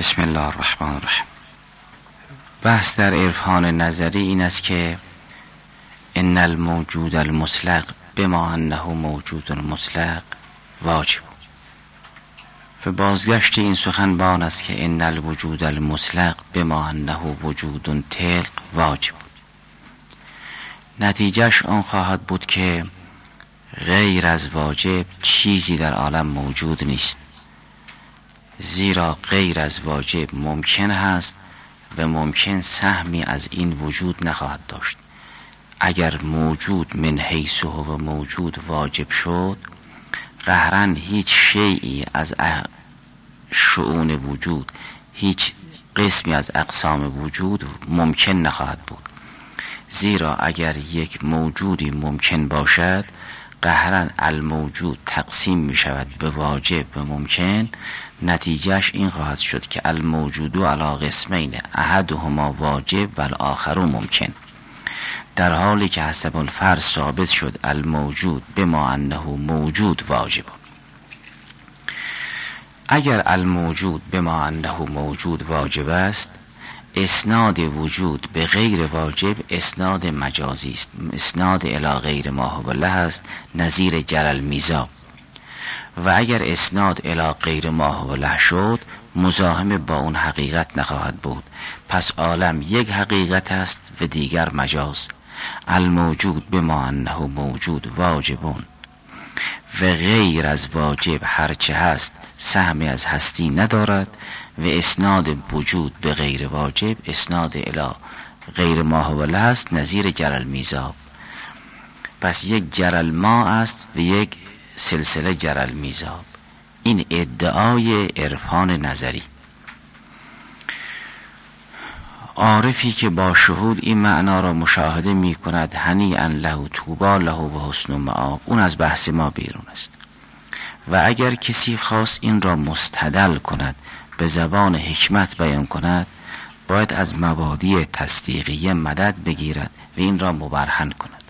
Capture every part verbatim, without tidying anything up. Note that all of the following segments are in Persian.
بسم الله الرحمن الرحیم. بحث در عرفان نظری این است که ان الموجود المطلق بما انه موجود مطلق واجب. و بازگشت این سخنبان است که ان الوجود المطلق بما انه وجود طلق واجب. نتیجهش آن خواهد بود که غیر از واجب چیزی در عالم موجود نیست، زیرا غیر از واجب ممکن هست و ممکن سهمی از این وجود نخواهد داشت. اگر موجود من حیث و موجود واجب شد، قهرن هیچ شیئی از شؤون وجود، هیچ قسمی از اقسام وجود ممکن نخواهد بود. زیرا اگر یک موجودی ممکن باشد، قهرن الموجود تقسیم می شود به واجب و ممکن. نتیجهش این خواهد شد که الموجود علی قسمین احدهما واجب و الاخر ممکن، در حالی که حسب الفرض ثابت شد الموجود بما انه موجود واجب. اگر الموجود بما انه موجود واجب است، اسناد وجود به غیر واجب اسناد مجازی است، اسناد الی غیر ما هو له است، نظیر جر المیزاب. و اگر اسناد الی غیر ما هو له شد، مزاحم با اون حقیقت نخواهد بود. پس عالم یک حقیقت است و دیگر مجاز. الموجود بما انه موجود واجبون، و غیر از واجب هرچه هست سهمی از هستی ندارد. و اسناد وجود به غیر واجب اسناد الی غیر ما هو له است، نظیر جر المیزاب. پس یک جر الماء است و یک سلسله جر المیزاب. این ادعای عرفان نظری. عارفی که با شهود این معنا را مشاهده می کند، هنیئا له طوبی له و حسن مآب، اون از بحث ما بیرون است. و اگر کسی خواست این را مستدل کند، به زبان حکمت بیان کند، باید از مبادی تصدیقیه مدد بگیرد و این را مبرهن کند،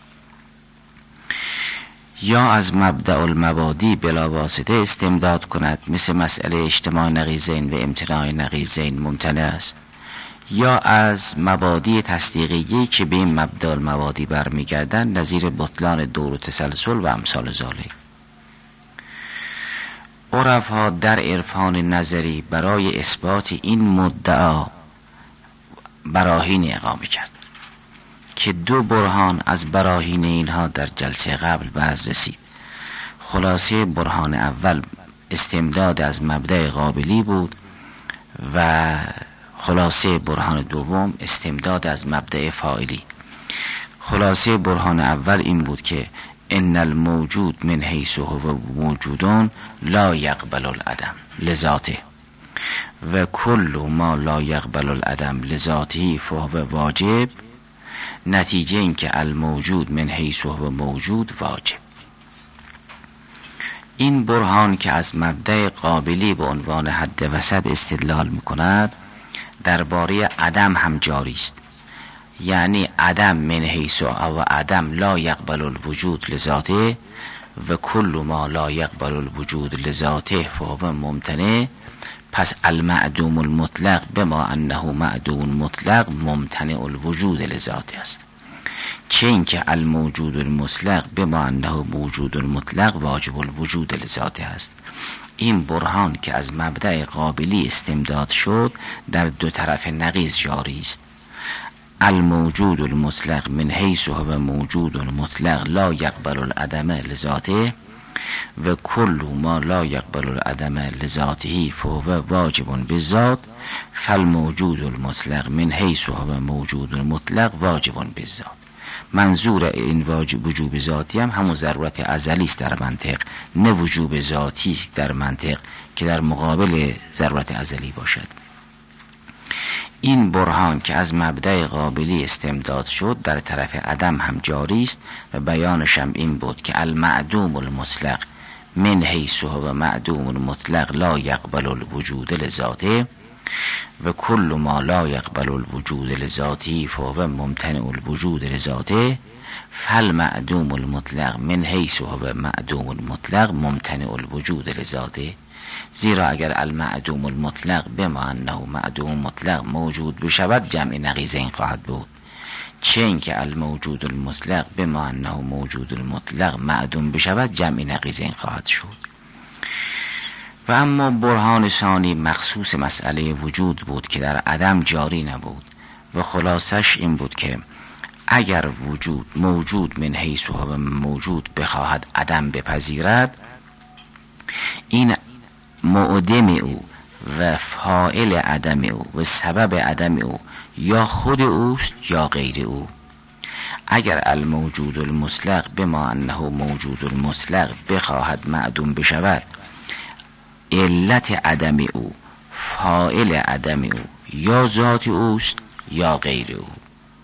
یا از مبدأ المبادی بلا واسطه استمداد کند، مثل مسئله اجتماع نقیضین و امتناع نقیضین ممتنع است، یا از مبادی تصدیقیه که به این مبدأ المبادی برمیگردند، نظیر بطلان دور و تسلسل و امثال ذالک. عرفا در عرفان نظری برای اثبات این مدعا براهین اقامه کرد که دو برهان از براهین اینها در جلسه قبل باز رسید. خلاصه برهان اول استمداد از مبدأ قابلی بود و خلاصه برهان دوم استمداد از مبدأ فاعلی. خلاصه برهان اول این بود که ان الموجود من حیث هو موجودون لا یقبل العدم لذاته، و کل ما لا یقبل العدم لذاته فهو واجب. نتیجه این که الموجود من حیث هو موجود واجب. این برهان که از مبدأ قابلی به عنوان حد وسط استدلال می کند، درباره عدم هم جاری است. یعنی عدم من حیث او عدم لا یقبل الوجود لذاته، و کل ما لا یقبل الوجود لذاته فهو ممتنع. پس المعدوم المطلق بما انه معدوم مطلق ممتنع الوجود لذاته است، چه اینکه الموجود المطلق بما انه موجود مطلق واجب الوجود لذاته است. این برهان که از مبدأ قابلی استمداد شد در دو طرف نقیض جاری است. الموجود المطلق من حیث هو موجود مطلق لا یقبل العدم لذاته، و کل ما لا یقبل العدم لذاته فهو واجب بالذات. فالموجود المطلق من حیث هو موجود مطلق واجب بالذات. منظور این واجب وجوب ذاتی هم همون ضرورت ازلی است در منطق، نه وجوب ذاتی در منطق که در مقابل ضرورت ازلی باشد. این برهان که از مبدأ قابلی استمداد شد در طرف عدم هم جاری است و بیانش هم این بود که المعدوم المطلق من حیث هو معدوم مطلق لا یقبل الوجود لذاته، و کل ما لا یقبل الوجود لذاته فهو ممتنع الوجود لذاته. فالمعدوم المطلق من حیث هو معدوم مطلق ممتنع الوجود لذاته. زیرا اگر المعدوم المطلق بما انه معدوم مطلق موجود بشود جمع نقیضین خواهد بود، چه اینکه الموجود المطلق بما انه موجود المطلق معدوم بشود جمع نقیضین خواهد شد. و اما برهان ثانی مخصوص مسئله وجود بود که در عدم جاری نبود و خلاصش این بود که اگر وجود موجود من حیث هو موجود بخواهد عدم بپذیرد، این معدم او و فاعل عدم او و سبب عدم او یا خود اوست یا غیر او. اگر الموجود المطلق بما انه موجود المطلق بخواهد معدوم بشود، علت عدم او فاعل عدم او یا ذات اوست یا غیر او.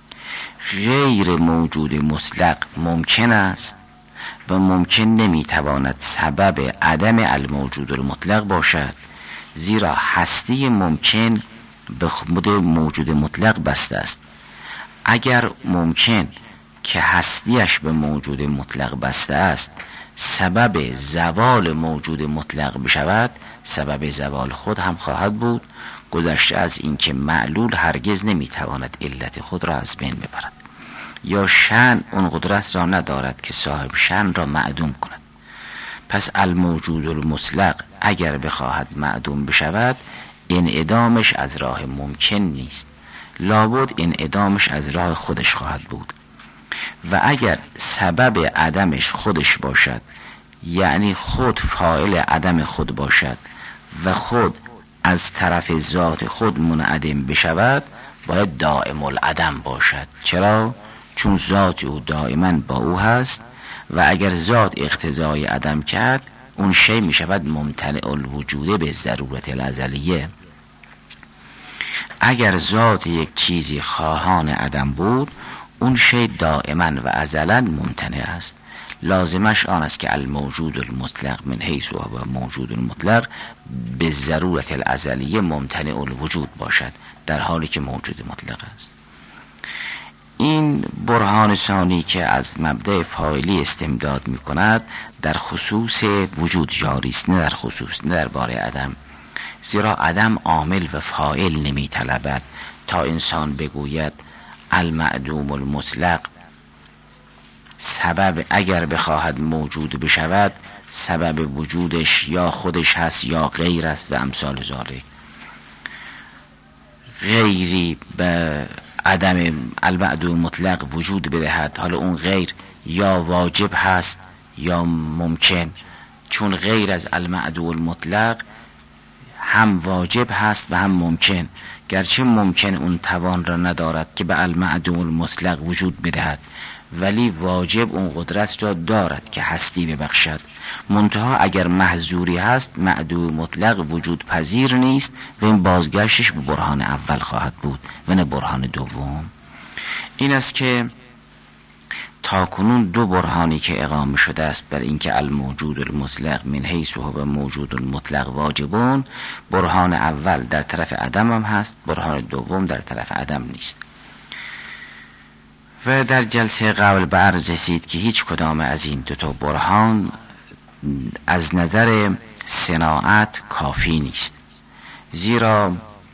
غیر موجود مطلق ممکن است و ممکن نمیتواند سبب عدم الموجود المطلق باشد، زیرا هستی ممکن به خود موجود مطلق بسته است. اگر ممکن که هستیش به موجود مطلق بسته است سبب زوال موجود مطلق بشود، سبب زوال خود هم خواهد بود، گذشته از اینکه معلول هرگز نمیتواند علت خود را از بین ببرد، یا شأن اون قدرت را ندارد که صاحب شأن را معدوم کند. پس الموجود المطلق اگر بخواهد معدوم بشود، انعدامش از راه ممکن نیست، لابد انعدامش از راه خودش خواهد بود. و اگر سبب عدمش خودش باشد، یعنی خود فاعل عدم خود باشد و خود از طرف ذات خود منعدم بشود، باید دائم العدم باشد. چرا؟ چون ذات او دائما با او هست و اگر ذات اقتضای عدم کرد، اون شی می شود ممتنع الوجوده به ضرورت الازلیه. اگر ذات یک چیزی خواهان عدم بود، اون شی دائما و ازلا ممتنع است. لازمش آن است که الموجود المطلق من حیث و موجود المطلق به ضرورت الازلیه ممتنع الوجود باشد، در حالی که موجود مطلق است. این برهان ثانی که از مبدأ فاعلی استمداد می کند در خصوص وجود جاری است، نه در خصوص نه در باره عدم، زیرا عدم عامل و فاعل نمی طلبد تا انسان بگوید المعدوم المطلق سبب اگر بخواهد موجود بشود سبب وجودش یا خودش هست یا غیر است و امثال ذالک. غیری به عدم المعدوم مطلق وجود بدهد، حالا اون غیر یا واجب هست یا ممکن، چون غیر از المعدوم مطلق هم واجب هست و هم ممکن، گرچه ممکن اون توان را ندارد که به المعدوم مطلق وجود بدهد، ولی واجب اون قدرت را دارد که هستی ببخشد. منتها اگر محظوری هست معدوم مطلق وجود پذیر نیست و این بازگشتش به برهان اول خواهد بود و نه برهان دوم. این است که تاکنون دو برهانی که اقامه شده است بر اینکه الموجود المطلق من حیث هو موجود المطلق واجبون، برهان اول در طرف عدم هم هست، برهان دوم در طرف عدم نیست. و در جلسه قبل به عرض رسید که هیچ کدام از این دو تا برهان از نظر صناعت کافی نیست، زیرا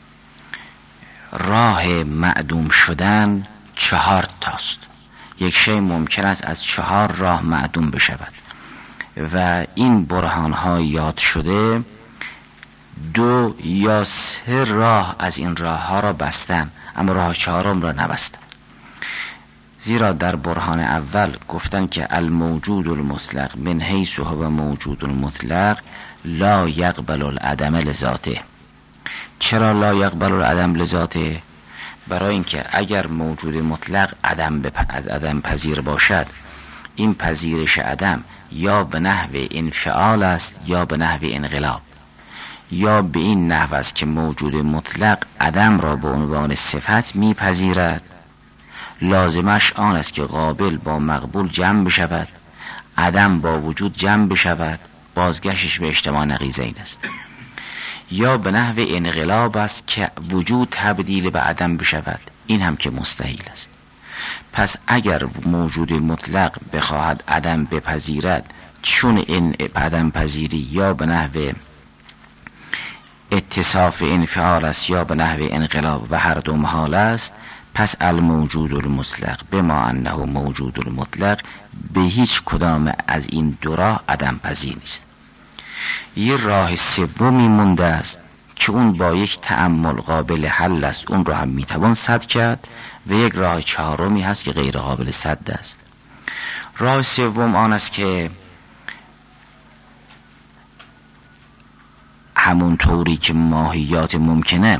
راه معدوم شدن چهار تاست. یک شی ممکن است از چهار راه معدوم بشود و این برهان ها یاد شده دو یا سه راه از این راه ها را بستن، اما راه چهارم را نبستن. زیرا در برهان اول گفتن که الموجود المطلق من حیث هو موجود المطلق لا یقبل العدم لذاته. چرا لا یقبل العدم لذاته؟ برای اینکه اگر موجود مطلق عدم از عدم پذیر باشد، این پذیرش عدم یا به نحو انفعال است یا به نحو انقلاب، یا به این نحو است که موجود مطلق عدم را به عنوان صفت میپذیرد، لازمش آن است که قابل با مقبول جمع بشود، عدم با وجود جمع بشود، بازگشتش به اجتماع نقیضین است. یا به نحو انقلاب است که وجود تبدیل به عدم بشود، این هم که مستحیل است. پس اگر موجود مطلق بخواهد عدم بپذیرد، چون این عدم پذیری یا به نحو اتصاف انفعال است یا به نحو انقلاب و هر دو محال است، پس الموجود المطلق بما انه موجود المطلق به هیچ کدام از این دو راه عدم پذیر نیست. یه راه سومی مونده است که اون با یک تأمل قابل حل است، اون رو هم میتوان سد کرد، و یک راه چهارمی هست که غیر قابل سد است. راه سوم آن است که همون طوری که ماهیات ممکنه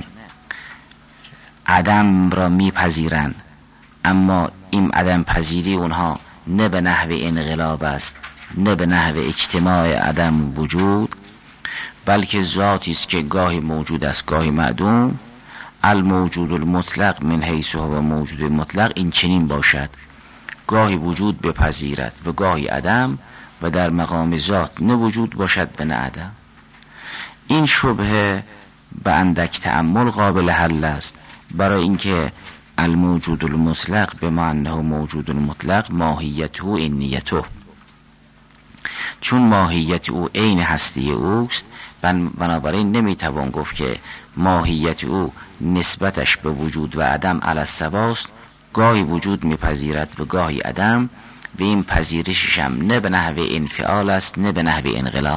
عدم را میپذیرن، اما این عدم پذیری اونها نه به نحو انقلاب است نه به نحو اجتماع عدم وجود، بلکه ذاتی است که گاهی موجود است گاهی معدوم. الموجود المطلق من حیث هو موجود مطلق این چنین باشد، گاهی وجود بپذیرد و گاهی عدم، و در مقام ذات نه وجود باشد و نه عدم. این شبهه به اندک تأمل قابل حل است، برای اینکه الموجود المطلق به معنی موجود المطلق ماهیت او اینیته، چون ماهیت او عین هستی اوست، بنابراین نمیتوان گفت که ماهیت او نسبتش به وجود و عدم علی السواست، گاهی وجود میپذیرد و گاهی عدم، و این پذیرشش هم نه به نحو انفعال است نه به نحو انقلاب،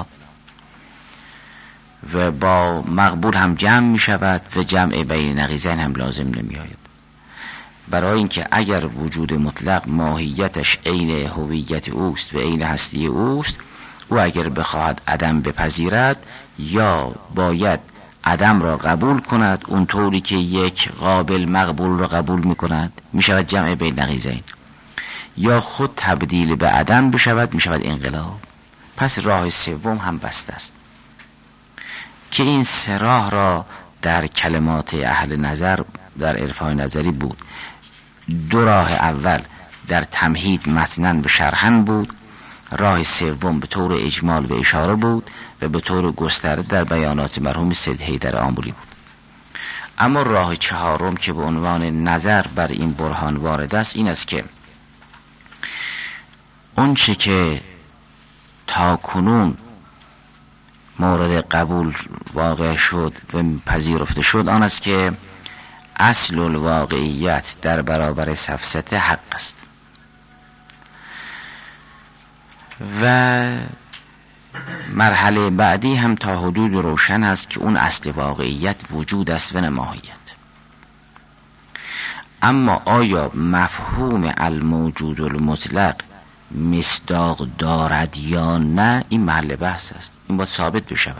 و با مقبول هم جمع می شود و جمع بین نقیضین هم لازم نمی آید. برای اینکه اگر وجود مطلق ماهیتش عین هویت اوست و عین هستی اوست، او اگر بخواهد عدم بپذیرد یا باید عدم را قبول کند اون طوری که یک قابل مقبول را قبول می کند، می شود جمع بین نقیضین، یا خود تبدیل به عدم بشود، می شود انقلاب. پس راه سوم هم بسته است که این سه راه را در کلمات اهل نظر در عرفان نظری بود. دو راه اول در تمهید متناً به شرحن بود، راه سوم به طور اجمال و اشاره بود و به طور گسترده در بیانات مرحوم سید حیدر آملی بود. اما راه چهارم که به عنوان نظر بر این برهان وارد است این است که اون چه که تا کنون مورد قبول واقع شد و پذیرفته شد آن است که اصل الواقعیت در برابر سفسطه حق است، و مرحله بعدی هم تا حدود روشن است که اون اصل واقعیت وجود است و نه ماهیت. اما آیا مفهوم الموجود المطلق مصداق دارد یا نه، این محل بحث است، این باید ثابت بشود.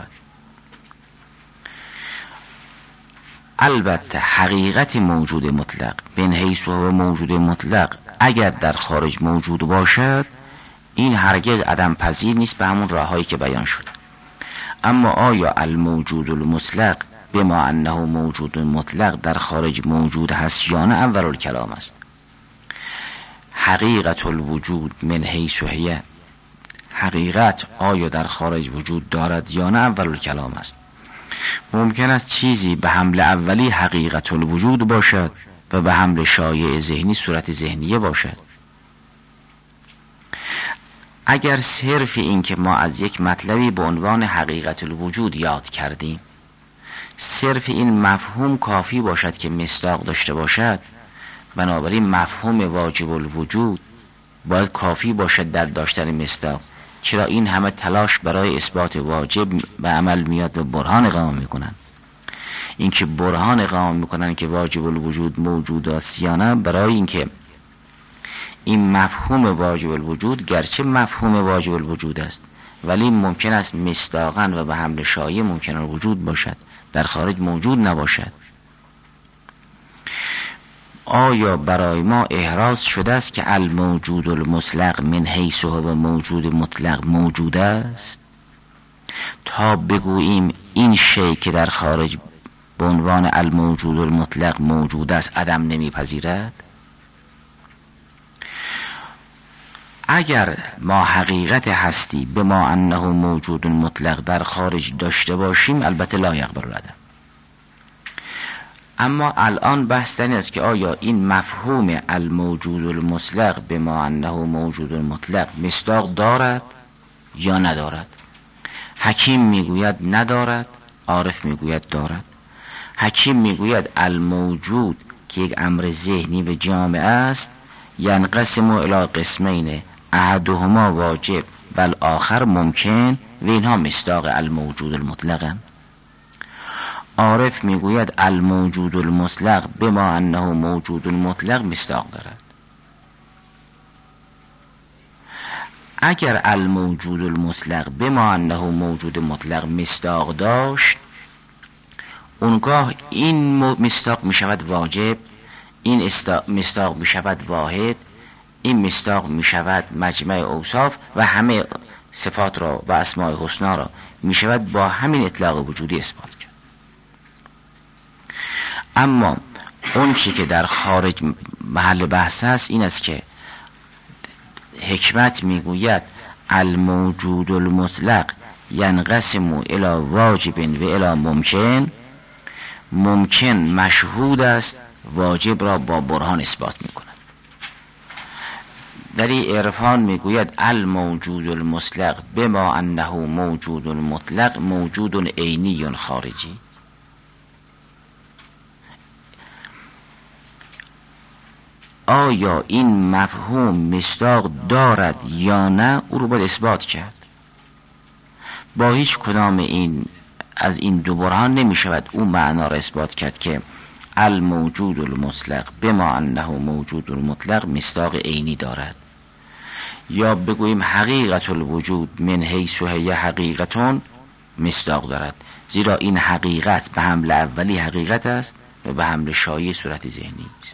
البته حقیقت موجود مطلق بن حیث و موجود مطلق اگر در خارج موجود باشد این هرگز عدم پذیر نیست به همون راههایی که بیان شد. اما آیا الموجود المطلق بما انه موجود مطلق در خارج موجود هست یا نه، اول الکلام است. حقیقت الوجود من حیث هی، حقیقت آیا در خارج وجود دارد یا نه، اول الکلام است. ممکن است چیزی به حمل اولی حقیقت الوجود باشد و به حمل شایع ذهنی صورت ذهنیه باشد. اگر صرف این که ما از یک مطلبی به عنوان حقیقت الوجود یاد کردیم، صرف این مفهوم کافی باشد که مصداق داشته باشد، بنابراین مفهوم واجب الوجود باید کافی باشد در داشتن مصداق. چرا این همه تلاش برای اثبات واجب به عمل میاد و برهان اقامه میکنن؟ این که برهان اقامه میکنن که واجب الوجود موجود است یا نه، برای اینکه این مفهوم واجب الوجود گرچه مفهوم واجب الوجود است ولی ممکن است مصداقاً و به حمل شایع ممکن الوجود باشد، در خارج موجود نباشد. آیا برای ما احراز شده است که الموجود المطلق من حیث هو موجود مطلق موجود است تا بگوییم این شی که در خارج به عنوان الموجود المطلق موجود است عدم نمیپذیرد؟ اگر ما حقیقت هستی به ما انه موجود مطلق در خارج داشته باشیم البته لا یقبل العدم. اما الان بحث این است که آیا این مفهوم الموجود المطلق به ما انه موجود مطلق مصداق دارد یا ندارد. حکیم میگوید ندارد، عارف میگوید دارد. حکیم میگوید الموجود که یک امر ذهنی و جامع است، ینقسم الی قسمین احدهما واجب بل آخر ممکن و اینها مصداق الموجود المطلق. عارف میگوید الموجود المطلق بما انه موجود المطلق مصداق دارد. اگر الموجود المطلق بما انه موجود مطلق مصداق داشت، اونگاه این مصداق می شود واجب، این مصداق می شود واحد، این مصداق می شود مجمع اوصاف و همه صفات را و اسماء حسنا را می شود با همین اطلاق وجودی اثبات کرد. اما اون چی که در خارج محل بحث است این است که حکمت می گوید الموجود المطلق ینقسم الی واجب و الی ممکن. ممکن مشهود است، واجب را با برهان اثبات می کند. در این عرفان می گوید الموجود المطلق بما انه موجود مطلق موجود عینی خارجی. آیا این مفهوم مصداق دارد یا نه، او رو باید اثبات کرد. با هیچ کدام این از این دو برهان نمی شود اون معنا را اثبات کرد که الموجود المطلق بما انه موجود المطلق مصداق عینی دارد، یا بگوییم حقیقت الوجود من حیث هی حقیقتون مصداق دارد، زیرا این حقیقت به حمل اولی حقیقت است و به حمل شایی صورت ذهنی است.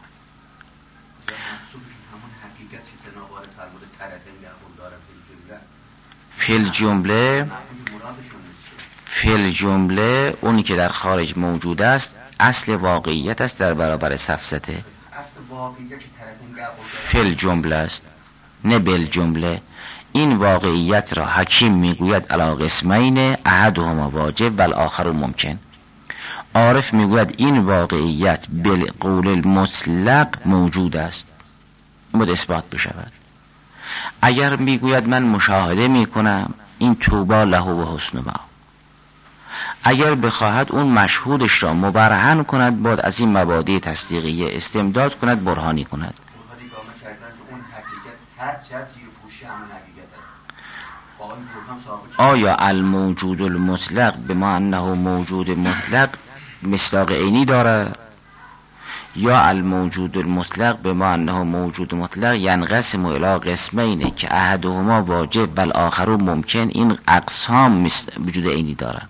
فیل جمله فیل جمله اونی که در خارج موجود است اصل واقعیت است در برابر سفسته. فیل جمله است نه بل جمله. این واقعیت را حکیم میگوید علی قسمین احدهما واجب و الاخر ممکن. عارف میگوید این واقعیت بالقول المطلق موجود است، باید اثبات بشود. اگر میگوید من مشاهده میکنم، این توبا له و حسن ما. اگر بخواهد اون مشهودش را مبرهن کند، باید از این مبادی تصدیقیه استمداد کند، برهانی کند. آیا الموجود المطلق بما انه موجود مطلق مصداق عینی دارد، یا الموجود المطلق بما انه موجود مطلق ینقسم الی قسمین که احدهما واجب و الاخر ممکن؟ این اقسام وجود عینی دارد.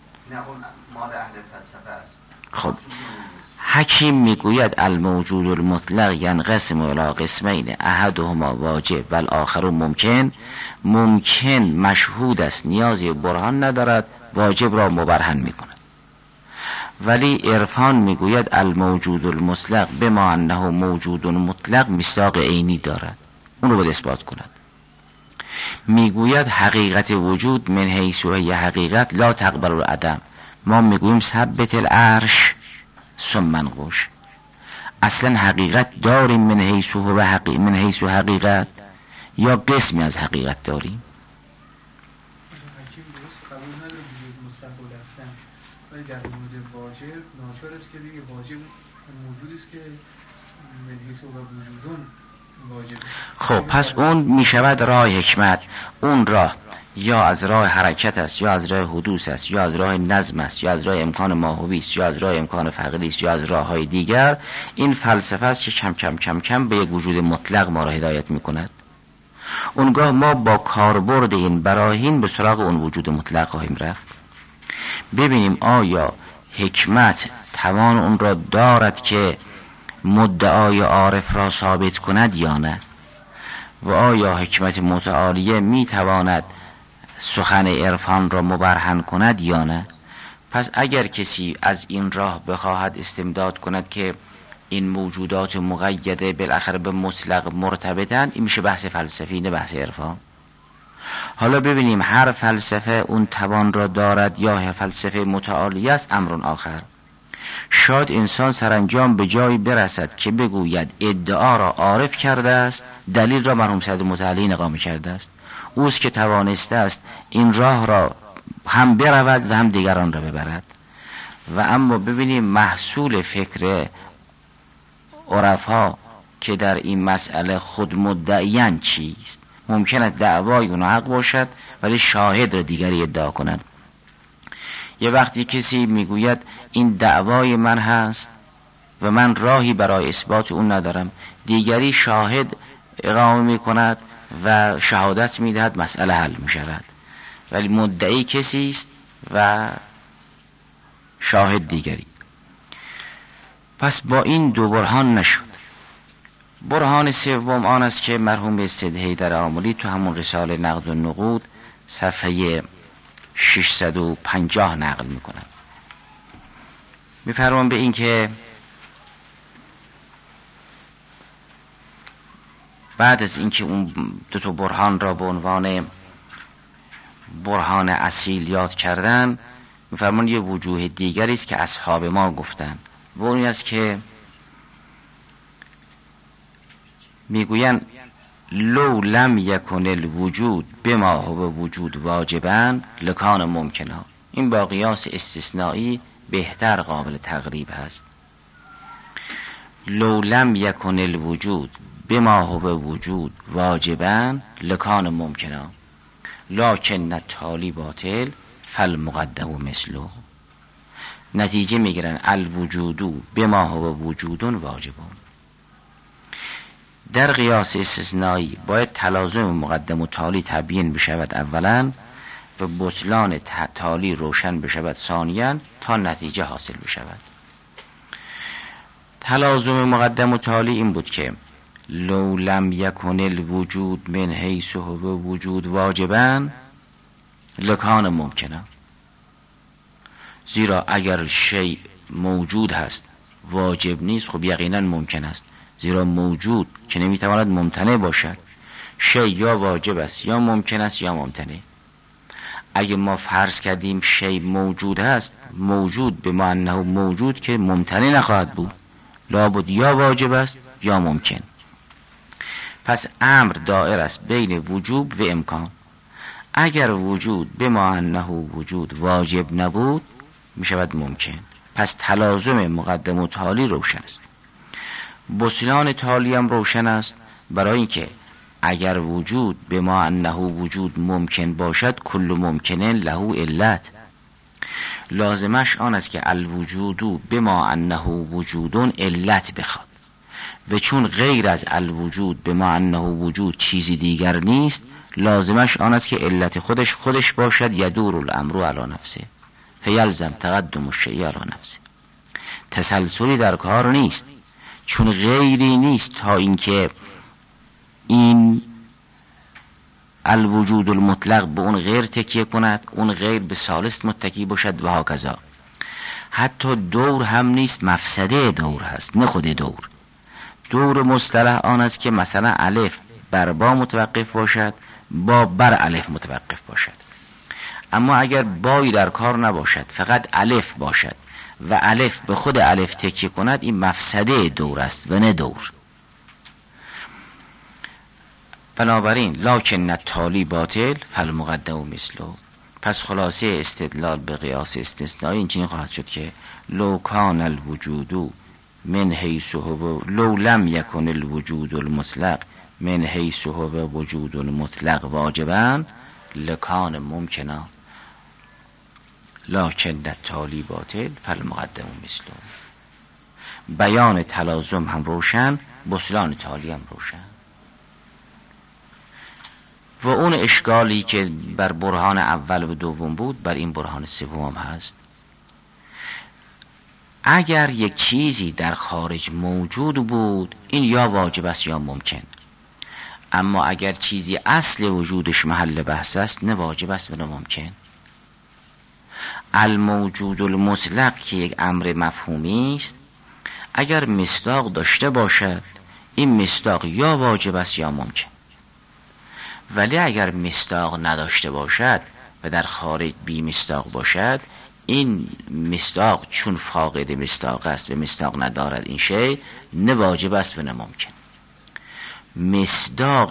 خب حکیم میگوید الموجود المطلق ینقسم الی قسمین احدهما واجب و الاخر ممکن. ممکن مشهود است، نیازی برهان ندارد، واجب را مبرهن میکند. ولی عرفان میگوید الموجود المطلق بما انه موجود مطلق مصداق عینی دارد، اون رو باید اثبات کند. میگوید حقیقت وجود من حیث هی حقیقت لا تقبل العدم. ما میگوییم ثبت العرش ثم منقوش. اصلا حقیقت داریم من حیث و حقیقت، من حیث و حقیقت، یا قسمی از حقیقت داریم. ولی در مورد واجب ناچار است که دیگه واجب موجودی است که من حیث و وجودون واجب. خب پس اون می شود راه حکمت. اون راه یا از راه حرکت است، یا از راه حدوث است، یا از راه نظم است، یا از راه امکان ماهوی است، یا از راه امکان فقری است، یا از راه های دیگر. این فلسفه است که کم کم کم کم به یک وجود مطلق ما را هدایت می کند. اونگاه ما با کاربرد این براهین به سراغ اون وجود مطلق خواهیم رفت. ببینیم آیا حکمت توان اون را دارد که مدعای عارف را ثابت کند یا نه، و آیا حکمت متعالیه می تواند سخن عرفان را مبرهن کند یا نه. پس اگر کسی از این راه بخواهد استمداد کند که این موجودات مقیده بالاخره به مطلق مرتبطند، این میشه بحث فلسفی نه بحث عرفان. حالا ببینیم هر فلسفه اون توان را دارد یا هر فلسفه متعالی است، امرون آخر. شاید انسان سرانجام به جایی برسد که بگوید ادعا را عارف کرده است، دلیل را مرحوم سید متعالی اقامه کرده است. اوست که توانسته است این راه را هم برود و هم دیگران را ببرد. و اما ببینیم محصول فکر عرفا که در این مسئله خود مدعیان چیست. ممکن است دعوای اون حق باشد ولی شاهد را دیگری ادعا کند. یه وقتی کسی میگوید این دعوای من هست و من راهی برای اثبات اون ندارم، دیگری شاهد اقامه میکند و شهادت میدهد، مسئله حل میشود. ولی مدعی کسی است و شاهد دیگری. پس با این دو برهان نشد. برهان سوم آن است که مرحوم سید حیدر آملی تو همون رساله نقد و نقود صفحه ششصد و پنجاه نقل میکنند. میفرمان به این که بعد از اینکه اون دو تا برهان را به عنوان برهان اصیل یاد کردن، میفرمان یه وجوه دیگری است که اصحاب ما گفتن و اون است که میگوین لو لم یکن الوجود بما هو وجود واجبا لکان ممکنا. این با قیاس استثنایی بهتر قابل تقریب هست. لو لم یکن الوجود بما هو وجود واجبا لکان ممکنا لکن التالی باطل فالمقدم مثله. نتیجه میگیرن الوجود بما هو وجود واجبون. در قیاس استثنایی باید تلازم مقدم و تالی تبیین بشود اولا و بطلان تالی روشن بشود ثانیا تا نتیجه حاصل بشود. تلازم مقدم و تالی این بود که لو لم یکن الوجود من حیث هو وجود واجبا لکان ممکنه. زیرا اگر شیء موجود هست واجب نیست، خب یقینا ممکن است. زیرا موجود که نمیتواند ممتنع باشد، شیء یا واجب است یا ممکن است یا ممتنع. اگه ما فرض کردیم شیء موجود هست، موجود به معنی موجود که ممتنع نخواهد بود، لابد یا واجب است یا ممکن. پس امر دائر است بین وجوب و امکان. اگر وجود به معنی وجود واجب نبود میشود ممکن. پس تلازم مقدم و تالی روشن است. بطلان تالی هم روشن است، برای اینکه اگر وجود به ما انه وجود ممکن باشد کل ممکن له علت. لازمش آن است که الوجود به ما انه وجودون علت بخواد و چون غیر از الوجود به ما انه وجود چیزی دیگر نیست، لازمش آن است که علت خودش خودش باشد. یدور الامر علی نفسه فیلزم تقدم الشیء علی نفسه. تسلسلی در کار نیست، چون غیری نیست تا اینکه این الوجود المطلق به اون غیر تکیه کند، اون غیر به ثالث متکی باشد و هکذا. حتی دور هم نیست، مفسده دور هست نه خود دور. دور مصطلح آن است که مثلا الف بر با متوقف باشد، با بر الف متوقف باشد. اما اگر بایی در کار نباشد، فقط الف باشد و الف به خود الف تکیه کند، این مفسده دور است و نه دور. بنابراین لکن التالی باطل فالمقدم مثله. پس خلاصه استدلال به قیاس استثنایی اینجوری خواهد شد که لو کان الوجود من حیث هو لو لم یکن الوجود المطلق من حیث هو وجود المطلق واجبا لکان ممکنا لکن التالی باطل فالمقدم مثله. بیان تلازم هم روشن، بطلان تالی هم روشن. و اون اشکالی که بر برهان اول و دوم بود بر این برهان سوم هست. اگر یک چیزی در خارج موجود بود، این یا واجب است یا ممکن. اما اگر چیزی اصل وجودش محل بحث است، نه واجب است و نه ممکن. الموجود المطلق که یک امر مفهومی است، اگر مصداق داشته باشد، این مصداق یا واجب است یا ممکن. ولی اگر مصداق نداشته باشد و در خارج بی مصداق باشد، این مصداق چون فاقد مصداق است و مصداق ندارد این شی، نه واجب است و نه ممکن. مصداق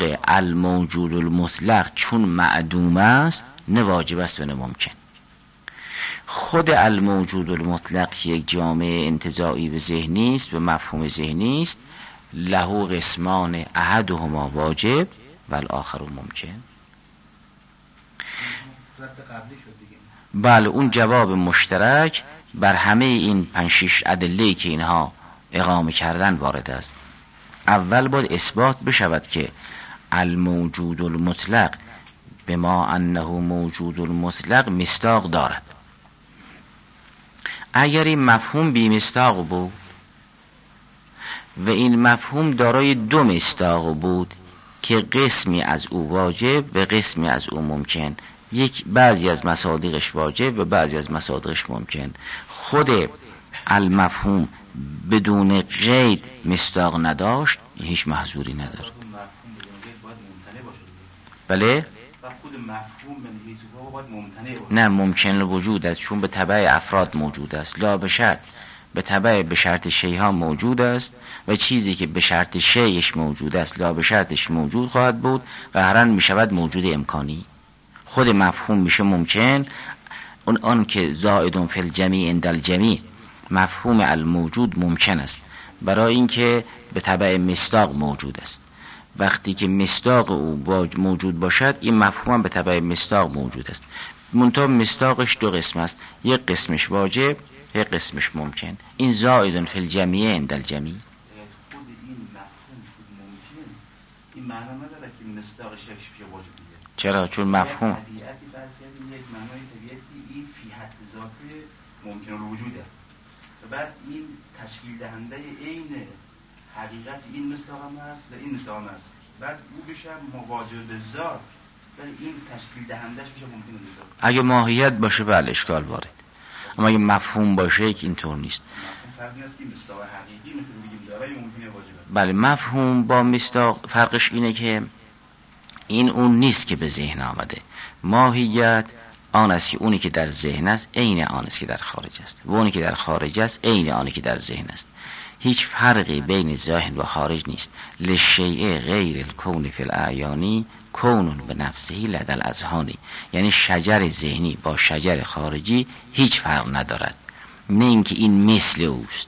الموجود المطلق چون معدوم است، نه واجب است و نه ممکن. خود الموجود المطلق که یک جامعه انتزاعی و ذهنی است و مفهوم ذهنی است، له قسمان احدهما واجب و الاخر ممکن. بله اون جواب مشترک بر همه این پنج شش ادله که اینها اقامه کردن وارد است. اول باید اثبات بشود که الموجود المطلق بما انه موجود المطلق مصداق دارد. اگر این مفهوم بی مصداق بود و این مفهوم دارای دو مصداق بود که قسمی از او واجب و قسمی از او ممکن، یک بعضی از مصادیقش واجب و بعضی از مصادیقش ممکن، خود المفهوم بدون قید مصداق نداشت، این هیچ محظوری نداره. بله؟ نه ممکن وجود است، چون به تبع افراد موجود است، لا به شرط، به تبع به شرط شیء ها موجود است و چیزی که به شرط شیءش موجود است لا به شرطش موجود خواهد بود قهرن می شود موجود امکانی. خود مفهوم میشه ممکن. اون آن که زائد فی الجمیع عند الجمیع، مفهوم الموجود ممکن است برای اینکه به تبع مصداق موجود است. وقتی که مصداق او موجود باشد این مفهوم به تبع مصداق موجود است، منتها مصداقش دو قسم است، یک قسمش واجب یک قسمش ممکن. این زائد فی الجمیع عند الجمیع. خود این مفهوم شد ممکن، این معنی نداره که مصداقش یکش بشه واجب دیگه. چرا؟ چون مفهوم طبیعتی فرض کردیم یک معنای طبیعتی این فی حد ذات ممکن الوجوده و بعد این تشکیل دهنده عین حقیقت این مصداق هم هست و این مصداق هم هست، بعد او بشه مواجه به ذات ولی این تشکیل دهندش میشه ممکن الوجود. اگه ماهیت باشه بله اشکال وارد، اما اگه مفهوم باشه که اینطور نیست. مفهوم فرقی است که مصداق حقیقی میتونه بگیم دارای ممکنه واجبه. بله مفهوم با مصداق فرقش اینه که این اون نیست که به ذهن آمده. ماهیت آن است که اونی که در ذهن است عین آن است که در خارج است و اونی که در خارج است عین آنی که در ذهن است. هیچ فرقی بین ذهن و خارج نیست. لشیء غیر الکون فی الاعیانی کون به نفسه لدى الاذهان، یعنی شجر ذهنی با شجر خارجی هیچ فرق ندارد، نه اینکه این مثل اوست.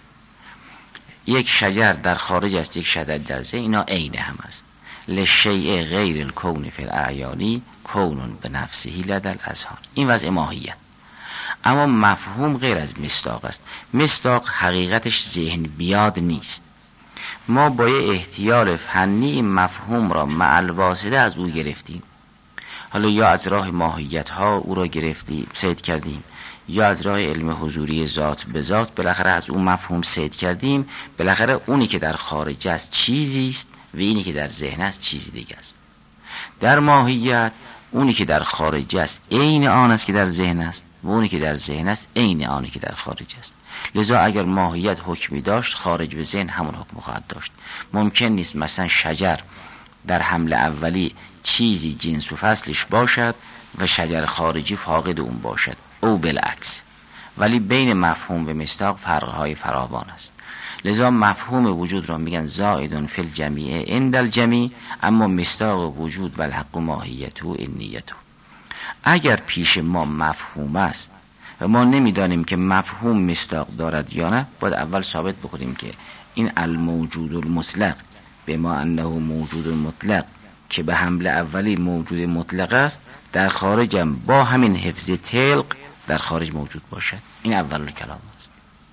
یک شجر در خارج است یک شجر در ذهن، اینا عین هم است. لشیء غیر الکون فی الاعیانی کون به نفسه لدى الاذهان، این وضع ماهیت. اما مفهوم غیر از مصداق است. مصداق حقیقتش ذهن بیاد نیست. ما با یه احتیال فنی این مفهوم را مع الواسطه از او گرفتیم، حالا یا از راه ماهیت ها او را گرفتیم صید کردیم یا از راه علم حضوری ذات به ذات بالاخره از اون مفهوم صید کردیم. بالاخره اونی که در خارج است چیزی است و اینی که در ذهن است چیزی دیگه است. در ماهیت اونی که در خارج است عین آن است که در ذهن است و اونی که در ذهن است عین آنی که در خارج است. لذا اگر ماهیت حکمی داشت خارج و ذهن همون حکم خواهد داشت. ممکن نیست مثلا شجر در حمله اولی چیزی جنس و فصلش باشد و شجر خارجی فاقد اون باشد او بالعکس، ولی بین مفهوم و مصداق فرقهای فراوان است. لذا مفهوم وجود را میگن زائد فی الجمیع عند الجمیع، اما مصداق وجود و الحق ماهیت و نیت. اگر پیش ما مفهوم است و ما نمیدانیم که مفهوم مصداق دارد یا نه، باید اول ثابت بکنیم که این الموجود المطلق به ما انه موجود مطلق که به حمله اولی موجود مطلق است در خارجم با همین حفظ تلق در خارج موجود باشد. این اول کلام است.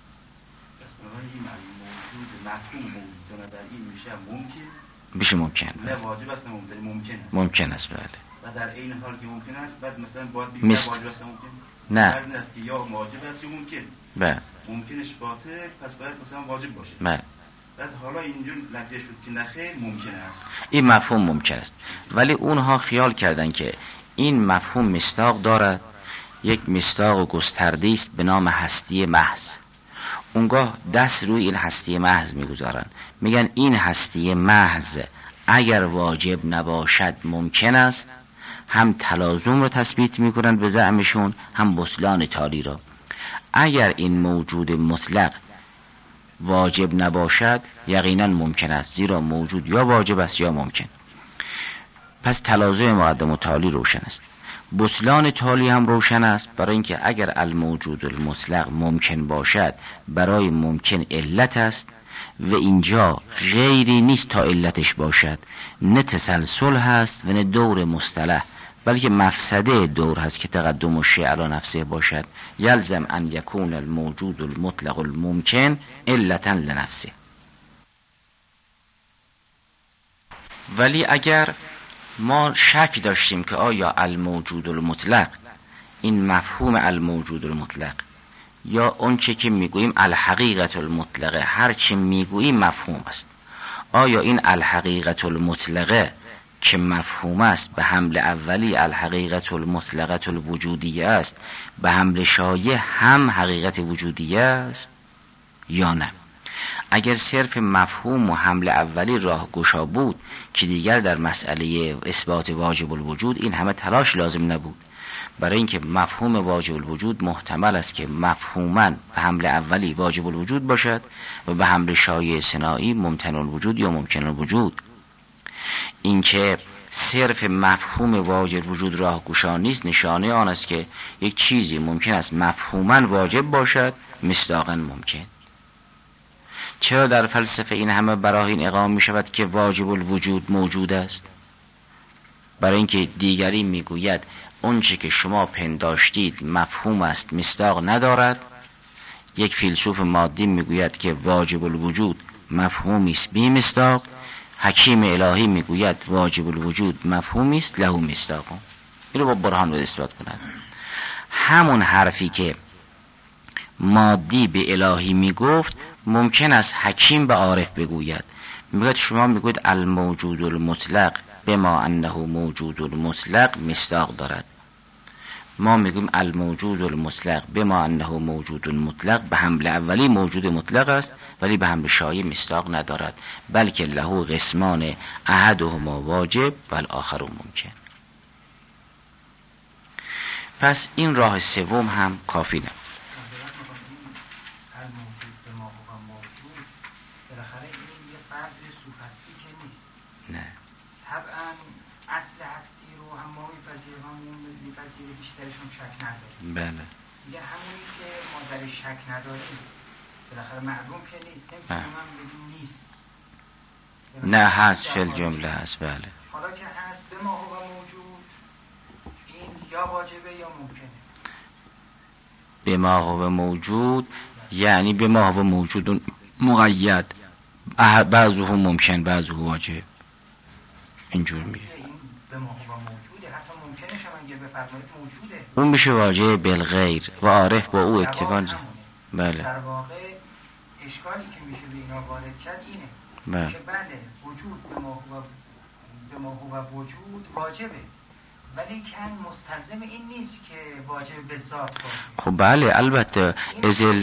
میشه ممکن نه واجب است، ممکن ممکن است. ممکن است بله. و در این حال که ممکن است بعد مثلا باید بگیم مست... واجب است ممکن نه است که یا واجب است یا ممکن. بله. ممکنش باطل پس باید مثلا واجب باشه. بله. بعد حالا اینجور نتیجه شد که نخیر ممکن است. این مفهوم ممکن است، ولی اونها خیال کردن که این مفهوم مصداق دارد، یک مصداق گسترده است به نام هستی محض. اونگاه دست روی این هستی محض میگذارن، میگن این هستی محض اگر واجب نباشد ممکن است. هم تلازم رو تثبیت میکنن به زعمشون، هم بطلان تالی را. اگر این موجود مطلق واجب نباشد یقینا ممکن است، زیرا موجود یا واجب است یا ممکن. پس تلازم مقدم و تالی روشن است. بطلان تالی هم روشن است، برای اینکه اگر الموجود المطلق ممکن باشد برای ممکن علت است و اینجا غیری نیست تا علتش باشد، نه تسلسل هست و نه دور مصطلح، بلکه مفسده دور هست که تقدم الشیء علی نفسه باشد. یلزم ان یکون الموجود المطلق الممکن علتا لنفسه. ولی اگر ما شک داشتیم که آیا الموجود المطلق، این مفهوم الموجود المطلق یا اون چه که میگوییم الحقیقت المطلقه، هر چی میگوییم مفهوم است، آیا این الحقیقت المطلقه که مفهوم است به حمل اولی الحقیقت المطلقه الوجودیه است، به حمل شایع هم حقیقت وجودیه است یا نه؟ اگر صرف مفهوم و حمل اولی راه گشا بود که دیگر در مسئله اثبات واجب الوجود این همه تلاش لازم نبود، برای اینکه مفهوم واجب الوجود محتمل است که مفهوماً به حمل اولی واجب الوجود باشد و به حمل شایع ثنایی ممتنع الوجود یا ممکن الوجود. اینکه صرف مفهوم واجب الوجود راه گشا نیست، نشانه آن است که یک چیزی ممکن است مفهوماً واجب باشد مصداقاً ممکن. چرا در فلسفه این همه براهین اقامه می شود که واجب الوجود موجود است؟ برای اینکه دیگری می گوید اون چه که شما پنداشتید مفهوم است مصداق ندارد. یک فیلسوف مادی می گوید که واجب الوجود مفهومی است بی مصداق. حکیم الهی می گوید واجب الوجود مفهومی است له مصداق. این رو با برهان باید اثبات کند. همون حرفی که مادی به الهی می گفت ممکن است حکیم به عارف بگوید. میگوید شما میگوید الموجود المطلق بما انه موجود المطلق مصداق دارد، ما میگویم الموجود المطلق بما انه موجود المطلق به حمل اولی موجود مطلق است ولی به حمل شایع مصداق ندارد، بلکه له قسمان احدهما واجب و الاخر ممکن. پس این راه سوم هم کافی نبود. اصل هستی رو هم ما میپذیریم هم میپذیریم بیشترشون شک نداریم. بله. میگه همونی که ما در شک نداریم بالاخره معلوم که نیست، نمیتونیم هم بگیم نیست. نه هست فی الجمله هست. بله. حالا که هست به ما هو موجود، این یا واجبه یا ممکنه. به ما هو موجود یعنی به ما هو موجود مقید، بعضو هم ممکن بعضو هم واجب. اینجور میگه اون میشه واجه بالغیر و عارف با او اکتفا. بله. در واقع اشکالی که میشه به اینا وارد کرد اینه بله. که بله وجود به ما هو به ما هو وجود واجبه، ولی کن مستلزم این نیست که واجب به ذات باشه. خب بله البته ازل یعنی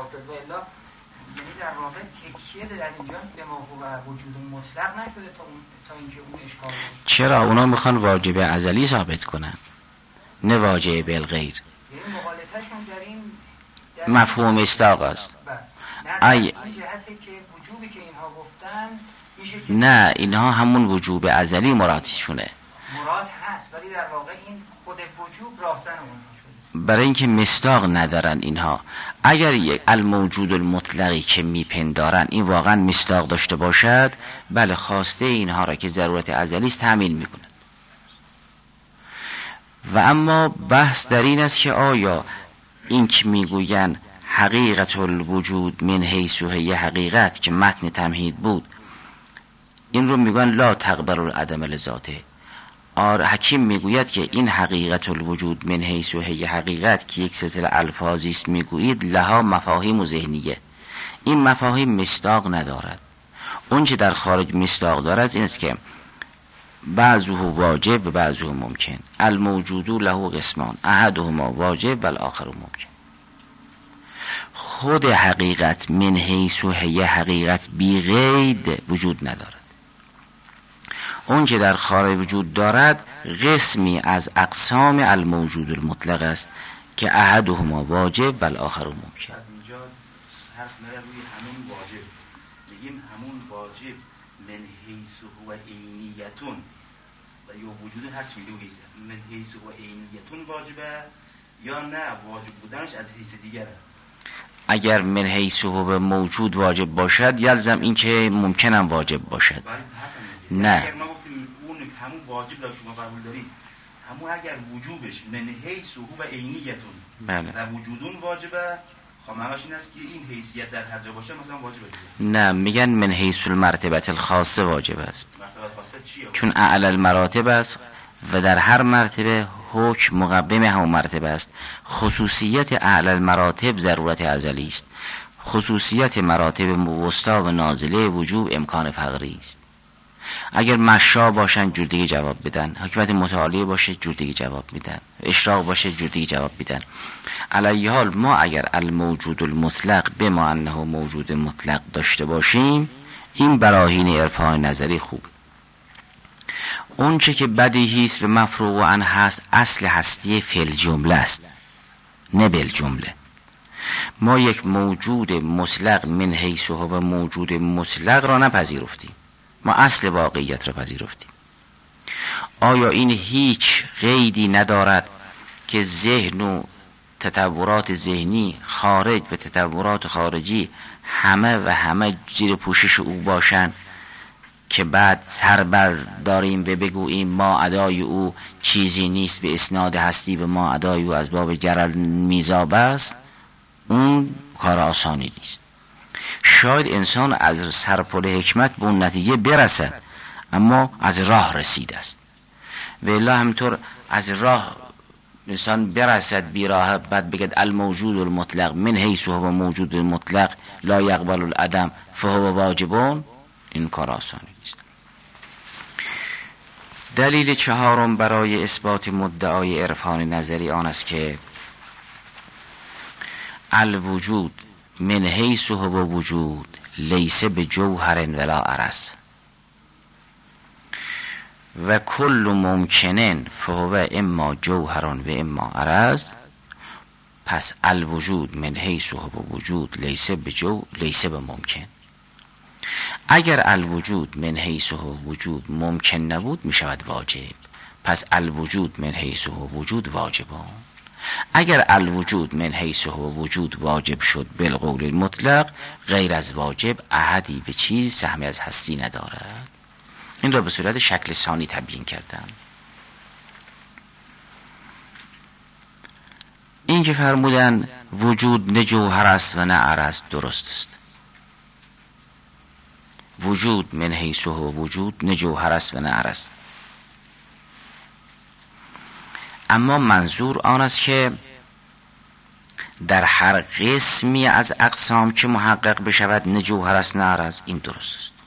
در واقع تکیه در اینجا به ما هو وجود مطلق نشده تا اون تا اینکه اون اشکال باشه. چرا اونا میخوان واجب ازلی ثابت کنن نه واجب بالغیر. یعنی مغالطه‌شون در این در مفهوم مصداق است. ای این جهتی که وجوبی که اینها گفتن میشه که نه اینها همون وجوب ازلی مرادشونه. مراد هست ولی در واقع این خود وجوب راهزن اونها شده. برای اینکه مصداق ندارن اینها. اگر یک الموجود المطلقی که میپندارن این واقعا مصداق داشته باشد، بله خواسته اینها را که ضرورت ازلی است تأمین میکنه. و اما بحث در این است که آیا این که میگوین حقیقت الوجود من حیث هی حقیقت که متن تمهید بود، این رو میگن لا تقبل العدم لذاته. آر حکیم میگوید که این حقیقت الوجود من حیث هی حقیقت که یک سلسله الفاظی است میگویید لها مفاهیم و ذهنیه. این مفاهیم مصداق ندارد. اون چه در خارج مصداق دارد این است که بعضه واجب و بعضه ممکن. الموجود له قسمان احدهما واجب و الاخر ممکن. خود حقیقت من حیث هی حقیقت بی قید وجود ندارد. اون چه در خارج وجود دارد قسمی از اقسام الموجود المطلق است که احدهما واجب و الاخر ممکن. اینجا حرف نداره روی همون واجب، میگیم همون واجب من حیث هو عینیتون و یا وجود هر چی میده و حیث من حیث و عینیتون واجبه یا نه واجب بودنش از حیث دیگره؟ اگر من حیث و موجود واجب باشد یلزم این که ممکنم واجب باشد. نه اگر ما گفتیم اون همون واجب را شما قبول دارید، همون اگر وجوبش من حیث و عینیتون بله و وجودون واجبه، خب معناش این است که این حیثیت در هر جا باشه مثلا واجبه دیگه. نه، میگن من حیث المرتبه الخاصه واجب است، مرتبه خاصه چیه؟ چون اعلی المراتب است و در هر مرتبه حکم مقوم همون مرتبه است. خصوصیت اعلی المراتب ضرورت ازلی است، خصوصیت مراتب وسطا و نازله وجوب امکان فقری است. اگر مشا باشن جور دیگه جواب بدن، حکمت متعالیه باشه جور دیگه جواب میدن، اشراق باشه جور دیگه جواب میدن. علی حال ما اگر الموجود المطلق به ما انه موجود مطلق داشته باشیم، این براهین عرفان نظری خوب. اون چه که بدیهی است و مفروغ عنه هست اصل هستی فی جمله است نه بل جمله. ما یک موجود مطلق من حیث و موجود مطلق را نپذیرفتیم، ما اصل واقعیت را پذیرفتیم. آیا این هیچ قیدی ندارد که ذهن و تطورات ذهنی خارج و تطورات خارجی همه و همه زیر پوشش او باشند که بعد سر بر داریم و بگوییم ما ادای او چیزی نیست به اسناد هستی به ما ادای او از باب جرل میزاب است؟ اون کار آسانی نیست. شاید انسان از سرپل حکمت به اون نتیجه برسد، اما از راه رسیده است. و الا همطور از راه انسان برسد بیراه بعد بگد الموجود المطلق من حیث هو موجود المطلق لا یقبل العدم فهو واجبون، این کار آسانی نیست. دلیل چهارم برای اثبات مدعای عرفان نظری آن است که الوجود من حیث هو وجود لیس به جوهر ولا عرض و کل ممکنن فهو اما جوهر و اما عرض. پس الوجود من حیث هو وجود لیس به جو لیس به ممکن. اگر الوجود من حیث هو وجود ممکن نبود می شود واجب، پس الوجود من حیث هو وجود واجبان. اگر الوجود من حیث هو وجود واجب شد بالقول المطلق، غیر از واجب احدی به چیز سهمی از هستی ندارد. این را به صورت شکل ثانی تبیین کردم. این که فرمودن وجود نه جوهر است و نه عرض درست است. وجود من حیث هو وجود نه جوهر است و نه عرض، اما منظور آن است که در هر قسمی از اقسام که محقق بشود نه جوهر است نه عرض، این درست است.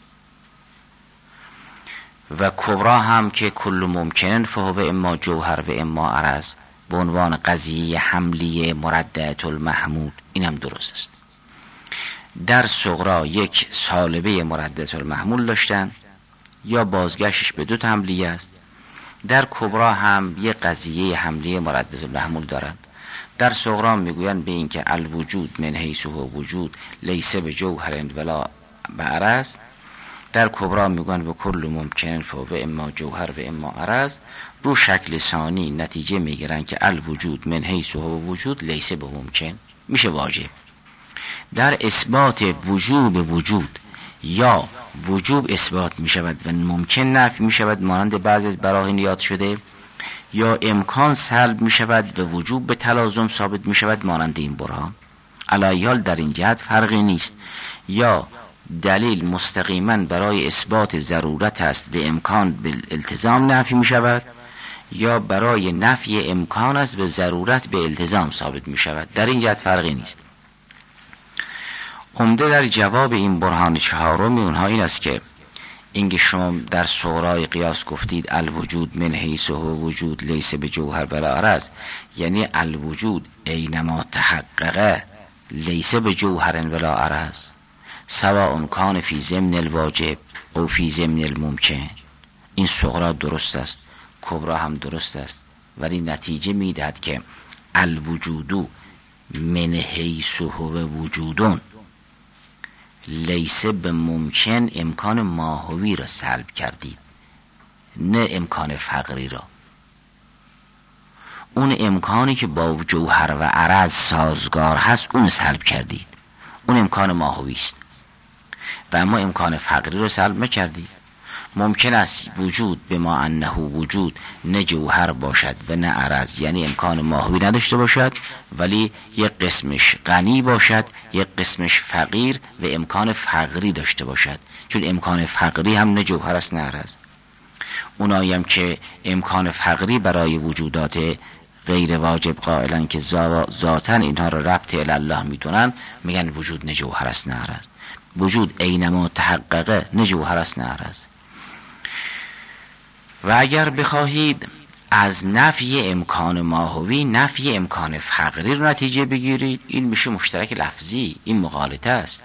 و کبرا هم که کل ممکنن فهو اما جوهر و اما عرض به عنوان قضیه حملی مردعت المحمود، این هم درست است. در صغرا یک سالبه مردعت المحمول داشتن یا بازگشتش به دو تا حملیه است. در کبرا هم یک قضیه حملی مردعت المحمول دارن. در صغرا میگوین به این که الوجود من حیث هو وجود لیس به جوهر ولا به عرض. در کبرا میگن به کل ممکن فهو اما جوهر و اما عرض. رو شکل ثانی نتیجه میگیرن که الوجود من حیث هو وجود لیس به ممکن میشه واجب. در اثبات وجوب وجود یا وجوب اثبات میشود و ممکن نفی میشود مانند بعضی از براهین یاد شده، یا امکان سلب میشود و وجوب به تلازم ثابت میشود مانند این برهان. علایال در این جهت فرقی نیست. یا دلیل مستقیما برای اثبات ضرورت است و امکان به التزام نفی می شود، یا برای نفی امکان است به ضرورت به التزام ثابت می شود. در این جهت فرقی نیست. عمده در جواب این برهان چهارم اونها این است که اینکه شما در صغرای قیاس گفتید الوجود من حیث هو وجود لیس به جوهر ولا عرض، یعنی الوجود اینما تحققه لیس به جوهر ولا عرض سواء کان فی ضمن الواجب او فی ضمن الممکن. این صغرا درست است، کبرا هم درست است، ولی نتیجه میدهد که الوجود من حیث هو وجودون لیس به ممکن امکان ماهوی را سلب کردید، نه امکان فقری را. اون امکانی که با جوهر و عرض سازگار هست اون سلب کردید، اون امکان ماهوی است و اما امکان فقری رو سلب نکردید. ممکن است وجود به ما انه وجود نه جوهر باشد و نه عرض، یعنی امکان ماهوی نداشته باشد، ولی یک قسمش غنی باشد یک قسمش فقیر و امکان فقری داشته باشد، چون امکان فقری هم نه جوهر است نه عرض. اونایی هم که امکان فقری برای وجودات غیر واجب قائلن که ذاتاً اینها رو ربط الی الله میدونن، میگن وجود نه جوهر است نه عرض. وجود اینما تحققه نه جوهر است نه عرض. و اگر بخواهید از نفی امکان ماهوی نفی امکان فقری رو نتیجه بگیرید، این میشه مشترک لفظی، این مغالطه است.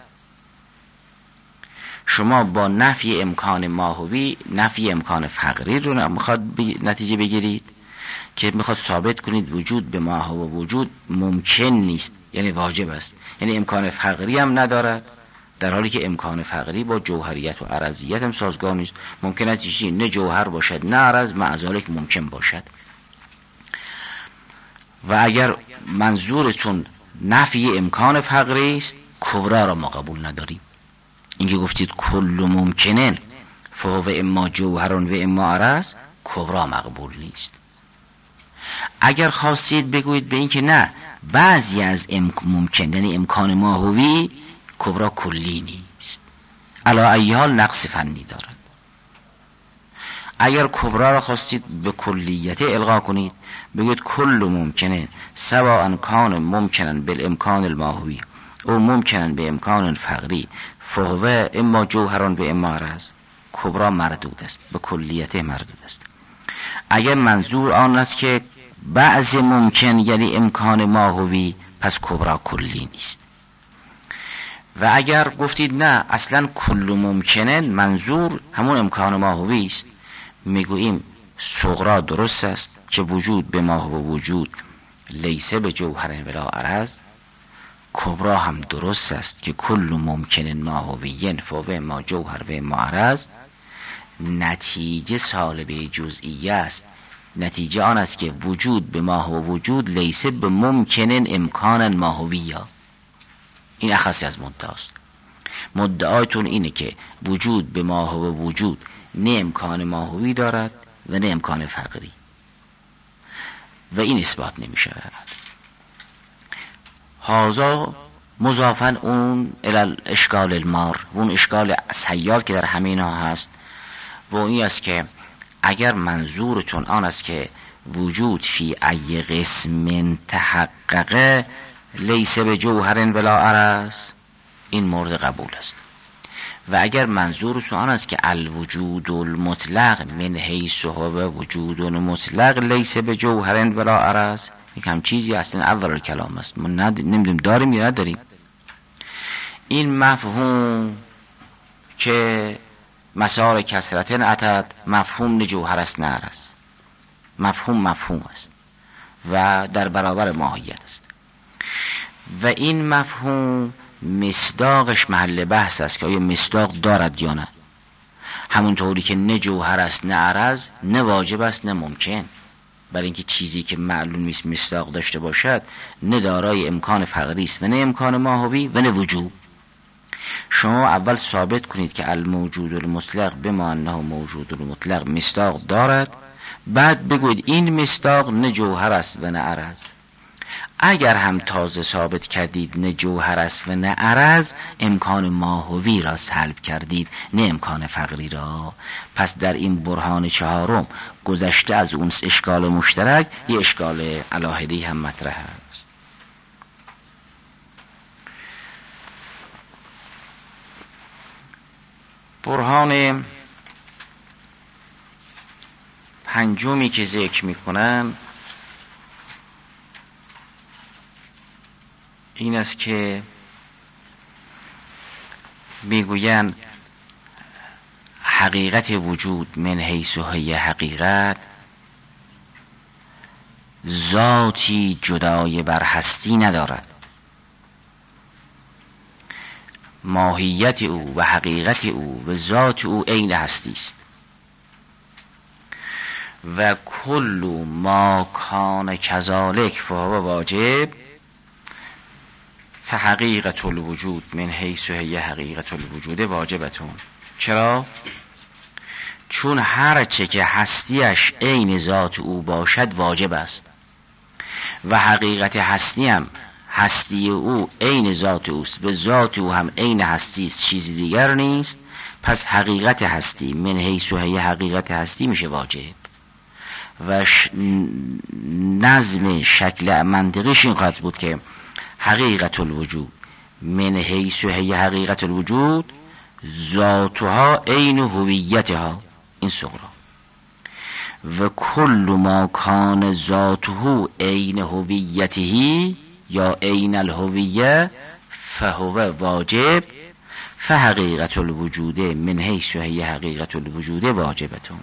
شما با نفی امکان ماهوی نفی امکان فقری رو میخواد نتیجه بگیرید که میخواد ثابت کنید وجود به ماهو و وجود ممکن نیست، یعنی واجب است، یعنی امکان فقری هم ندارد، در حالی که امکان فقری با جوهریت و عرضیت هم سازگار نیست. ممکن است چیزی نه جوهر باشد نه عرض، مع ذالک ممکن باشد. و اگر منظورتون نفی امکان فقری است، کبرا را ما قبول نداریم. اینکه گفتید کل ممکنن فهو اما جوهر و اما عرض، کبرا مقبول نیست. اگر خواستید بگویید به این که نه بعضی از ممکن، یعنی امکان ماهوی، کبرا کلی نیست، علی ای حال نقص فنی دارد. اگر کبرا را خواستید به کلیت الغا کنید، بگید کل ممکنه سواء کان ممکنن بالامکان الماهوی او ممکنن به امکان فقری فهو اما جوهران به اما عرض، کبرا مردود است، به کلیت مردود است. اگر منظور آن است که بعض ممکن یعنی امکان ماهوی، پس کبرا کلی نیست. و اگر گفتید نه اصلا کل ممکنه منظور همون امکان ماهوی است، میگوییم صغرا درست است که وجود به ماهو وجود لیسه به جوهر ولا عرض، کبرا هم درست است که کل ممکن ماهویین فوق ما جوهر و ما عرض. نتیجه سالبه جزئیه است، نتیجه آن است که وجود به ماهو وجود لیسه به ممکن امکان ماهویه. این اخصی از مدعاست. مدعایتون اینه که وجود به ماهو وجود نه امکان ماهوی دارد و نه امکان فقری، و این اثبات نمی شود. هازا مضافن اون الال اشکال المار، اون اشکال سیار که در همه اینها هست، و این است که اگر منظورتون آن است که وجود فی ای قسم تحققه لیسه به جوهر ولا عرض، این مورد قبول است. و اگر منظورتون آن است که الوجود المطلق من حیث هو وجود مطلق لیسه به جوهر ولا عرض، یک هم چیزی اصلا اول کلام است، ما نمیدونیم داریم یا نداریم. این مفهوم که مسار کسرتن اتد مفهوم نه جوهر است نه عرض، مفهوم مفهوم است و در برابر ماهیت است. و این مفهوم مصداقش محل بحث است که آیا مصداق دارد یا نه. همونطوری که نه جوهر است نه عرض، نه واجب است نه ممکن، برای اینکه چیزی که معلوم نیست مصداق داشته باشد نه دارای امکان فقری است و نه امکان ماهوی و نه وجوب. شما اول ثابت کنید که الموجود المطلق بما انه موجود المطلق مصداق دارد، بعد بگویید این مصداق نه جوهر است و نه عرض. اگر هم تازه ثابت کردید نه جوهر است و نه عرض، امکان ماهوی را سلب کردید نه امکان فقری را. پس در این برهان چهارم گذشته از اون اشکال مشترک یه اشکال الاهلی هم مطرح است. برهان پنجمی که ذکر میکنن این است که میگویند حقیقت وجود من حیث هی حقیقت ذاتی جدای بر هستی ندارد، ماهیت او و حقیقت او و ذات او عین هستی است. و کل ما کان کذالک فهو واجب فحقیقت الوجود من حیث هی حقیقت الوجود واجبتون. چرا؟ چون هر چه که هستیش عین ذات او باشد واجب است و حقیقت هستی هم هستی او عین ذات اوست، به ذات او هم عین هستی است، چیزی دیگر نیست. پس حقیقت هستی من حیث هی حقیقت هستی میشه واجب و ش... نظم شکل منطقیش این خواهد بود که حقیقت الوجود من حیث هی حقیقت الوجود ذاتها عین هویتها، این صغرا، و کل ما کان ذاته عین هویته یا عین الهویه فهو واجب فحقیقت الوجود من حیث هی حقیقت الوجود واجبتون.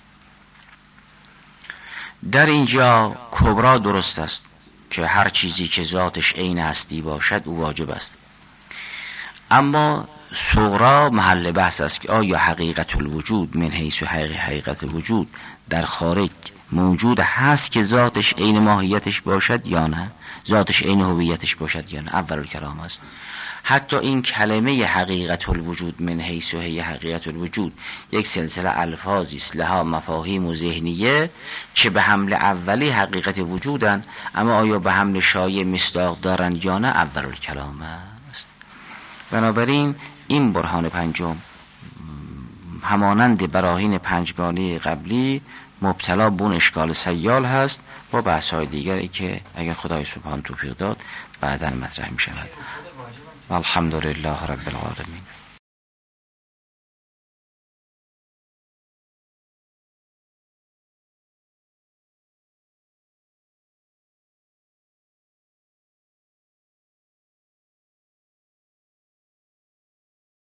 در اینجا کبرا درست است که هر چیزی که ذاتش عین هستی باشد او واجب است، اما صغرا محل بحث است که آیا حقیقت الوجود من حیث حقیقت الوجود در خارج موجود هست که ذاتش عین ماهیتش باشد یا نه، ذاتش عین هویتش باشد یا نه. اول الکلام است. حتی این کلمه حقیقت الوجود من حیث هی حقیقت الوجود یک سلسله الفاظی است لها مفاهیم و ذهنیه که به حمل اولی حقیقت وجودن، اما آیا به حمل شایع مصداق دارند یا نه اول الکلام است. بنابراین این برهان پنجم همانند براهین پنجگانه قبلی مبتلا به اون اشکال سیال هست با بحث‌های دیگری که اگر خدای سبحان توفیق داد بعداً مطرح می شود. الحمدلله رب العالمین.